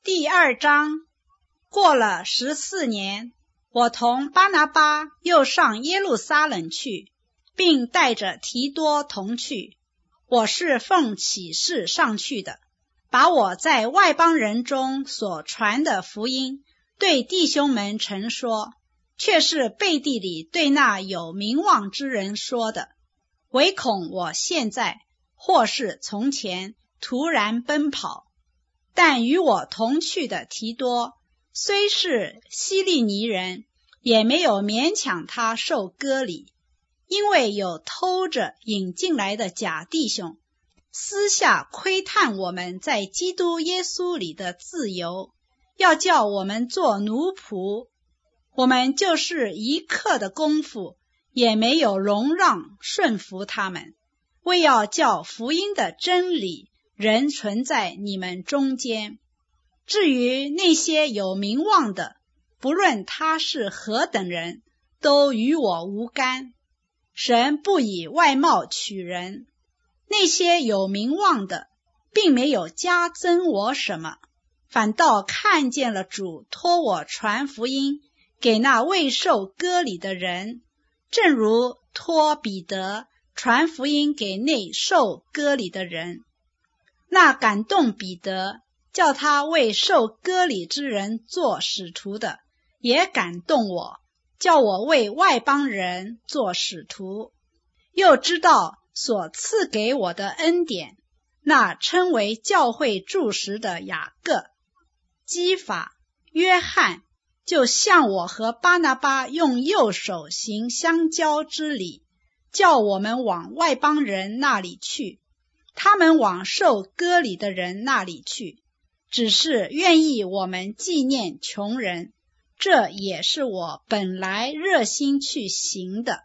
第2章。过了14年，我同巴拿巴又上耶路撒冷去，并带着提多同去。我是奉启示上去的，把我在外邦人中所传的福音对弟兄们陈说，却是背地里对那有名望之人说的，唯恐我现在或是从前突然奔跑。但与我同去的提多，虽是希利尼人，也没有勉强他受割礼，因为有偷着引进来的假弟兄，私下窥探我们在基督耶稣里的自由，要叫我们做奴仆。我们就是一刻的功夫，也没有容让顺服他们，为要叫福音的真理仍存在你们中间。至于那些有名望的，不论他是何等人，都与我无干。神不以外貌取人，那些有名望的并没有加增我什么，反倒看见了主托我传福音给那未受割礼的人，正如托彼得传福音给那受割礼的人。那感动彼得叫他为受割礼之人做使徒的，也感动我，叫我为外邦人做使徒。又知道所赐给我的恩典，那称为教会柱石的雅各、基法、约翰，就像我和巴拿巴用右手行相交之礼，叫我们往外邦人那里去，他们往受割礼的人那里去，只是愿意我们纪念穷人，这也是我本来热心去行的。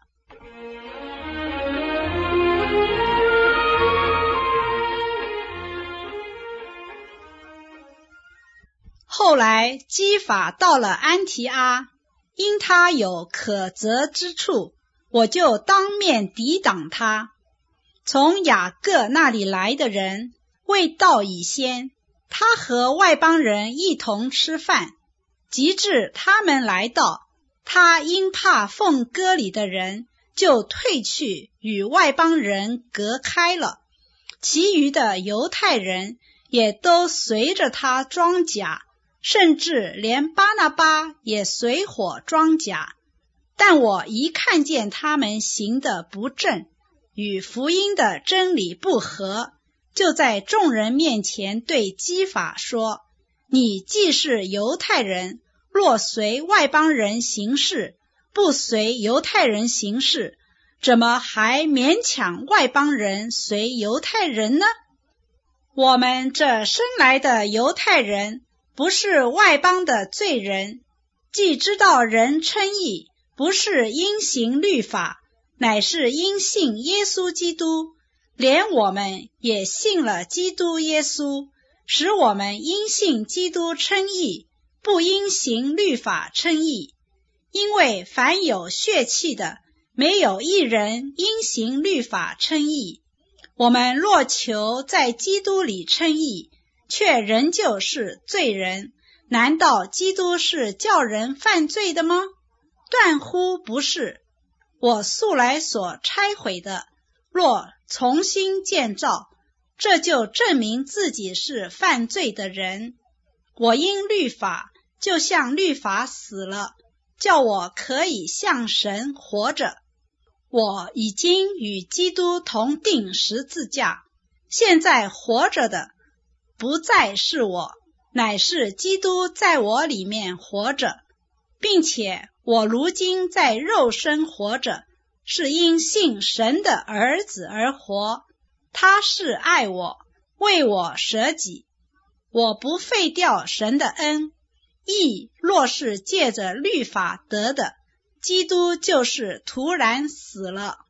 后来基法到了安提阿，因他有可责之处，我就当面抵挡他。从雅各那里来的人未到以先，他和外邦人一同吃饭，及至他们来到，他因怕奉割礼的人，就退去与外邦人隔开了。其余的犹太人也都随着他装甲，甚至连巴拿巴也随伙装甲。但我一看见他们行的不正，与福音的真理不合，就在众人面前对基法说，你既是犹太人，若随外邦人行事，不随犹太人行事，怎么还勉强外邦人随犹太人呢？我们这生来的犹太人，不是外邦的罪人，既知道人称义，不是因行律法，乃是因信耶稣基督，连我们也信了基督耶稣，使我们因信基督称义，不因行律法称义。因为凡有血气的，没有一人因行律法称义。我们若求在基督里称义，却仍旧是罪人，难道基督是叫人犯罪的吗？断乎不是。我素来所拆毁的，若重新建造，这就证明自己是犯罪的人。我因律法，就像律法死了，叫我可以向神活着。我已经与基督同钉十字架，现在活着的不再是我，乃是基督在我里面活着，并且我如今在肉身活着，是因信神的儿子而活。他是爱我，为我舍己。我不废掉神的恩，义若是借着律法得的，基督就是突然死了。